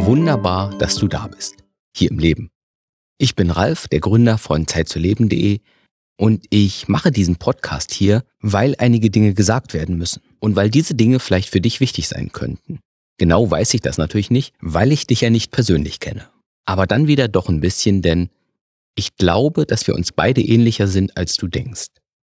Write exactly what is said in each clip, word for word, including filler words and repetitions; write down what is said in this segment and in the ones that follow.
Wunderbar, dass du da bist, hier im Leben. Ich bin Ralf, der Gründer von zeit zu leben punkt de und ich mache diesen Podcast hier, weil einige Dinge gesagt werden müssen und weil diese Dinge vielleicht für dich wichtig sein könnten. Genau weiß ich das natürlich nicht, weil ich dich ja nicht persönlich kenne. Aber dann wieder doch ein bisschen, denn ich glaube, dass wir uns beide ähnlicher sind, als du denkst.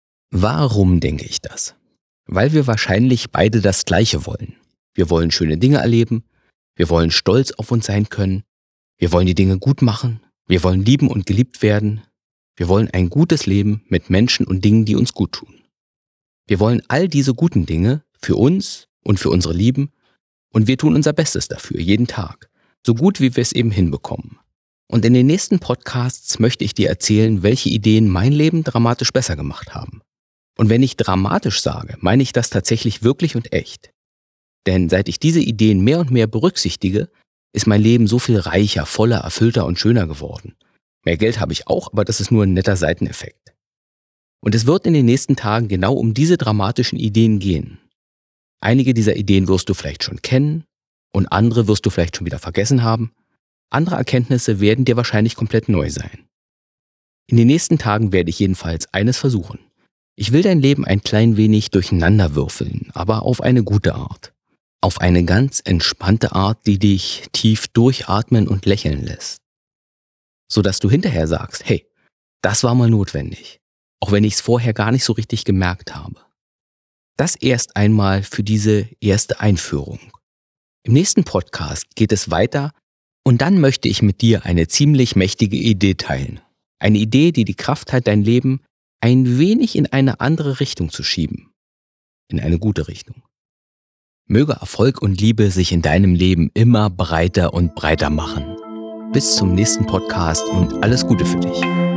Warum denke ich das? Weil wir wahrscheinlich beide das Gleiche wollen. Wir wollen schöne Dinge erleben, wir wollen stolz auf uns sein können, wir wollen die Dinge gut machen, wir wollen lieben und geliebt werden, wir wollen ein gutes Leben mit Menschen und Dingen, die uns gut tun. Wir wollen all diese guten Dinge für uns und für unsere Lieben und wir tun unser Bestes dafür, jeden Tag, so gut wie wir es eben hinbekommen. Und in den nächsten Podcasts möchte ich dir erzählen, welche Ideen mein Leben dramatisch besser gemacht haben. Und wenn ich dramatisch sage, meine ich das tatsächlich wirklich und echt. Denn seit ich diese Ideen mehr und mehr berücksichtige, ist mein Leben so viel reicher, voller, erfüllter und schöner geworden. Mehr Geld habe ich auch, aber das ist nur ein netter Seiteneffekt. Und es wird in den nächsten Tagen genau um diese dramatischen Ideen gehen. Einige dieser Ideen wirst du vielleicht schon kennen und andere wirst du vielleicht schon wieder vergessen haben. Andere Erkenntnisse werden dir wahrscheinlich komplett neu sein. In den nächsten Tagen werde ich jedenfalls eines versuchen. Ich will dein Leben ein klein wenig durcheinander würfeln, aber auf eine gute Art. Auf eine ganz entspannte Art, die dich tief durchatmen und lächeln lässt. Sodass du hinterher sagst, hey, das war mal notwendig, auch wenn ich es vorher gar nicht so richtig gemerkt habe. Das erst einmal für diese erste Einführung. Im nächsten Podcast geht es weiter und dann möchte ich mit dir eine ziemlich mächtige Idee teilen. Eine Idee, die die Kraft hat, dein Leben ein wenig in eine andere Richtung zu schieben. In eine gute Richtung. Möge Erfolg und Liebe sich in deinem Leben immer breiter und breiter machen. Bis zum nächsten Podcast und alles Gute für dich.